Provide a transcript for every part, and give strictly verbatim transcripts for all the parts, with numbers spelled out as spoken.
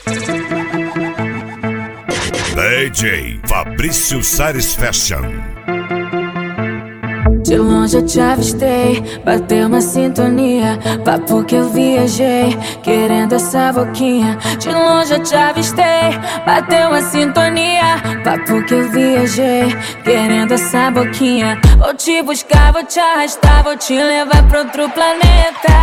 D J Fabrício Sares Fashion. De longe eu te avistei, bateu uma sintonia. Papo que eu viajei, querendo essa boquinha. De longe eu te avistei, bateu uma sintonia. Papo que eu viajei, querendo essa boquinha. Vou te buscar, vou te arrastar, vou te levar pra outro planeta.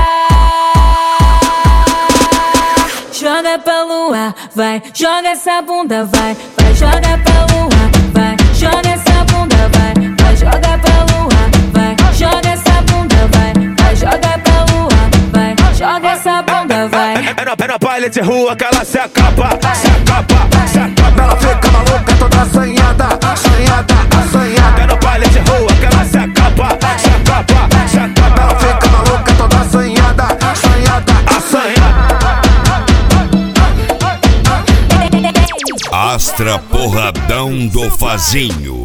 Joga pra lua, vai, joga essa bunda, vai. Vai, joga pra lua, vai, joga essa bunda, vai. Vai, joga pra lua, vai, joga essa bunda, vai. Vai, joga pra lua, vai, joga essa bunda, vai. É no, é no baile de rua que ela se acaba, se acaba, se acaba. Ela fica maluca, toda assanhada, assanhada, assanhada. É no baile de rua que ela se acaba, se acaba, se acaba. Ela fica maluca, toda assanhada, assanhada, assanhada. Astra Porradão do Fazinho.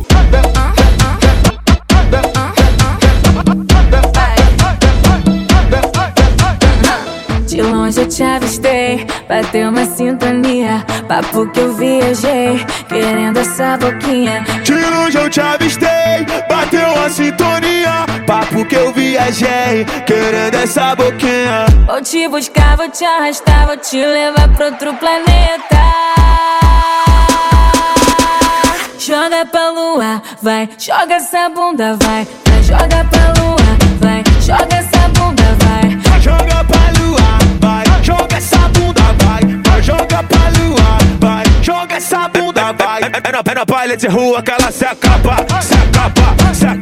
De longe eu te avistei, bateu uma sintonia. Papo que eu viajei, querendo essa boquinha. De longe eu te avistei, bateu uma sintonia. Papo que eu viajei, querendo essa boquinha. Vou te buscar, vou te arrastar, vou te levar pra outro planeta. Joga pra lua, vai, joga essa bunda, vai. Vai, joga pra lua, vai, joga essa bunda, vai. Joga pra lua, vai, joga essa bunda, vai. Vai, joga pra lua, vai, joga essa bunda, vai. É no, é no baile de rua que ela se acaba, se acaba, se acaba.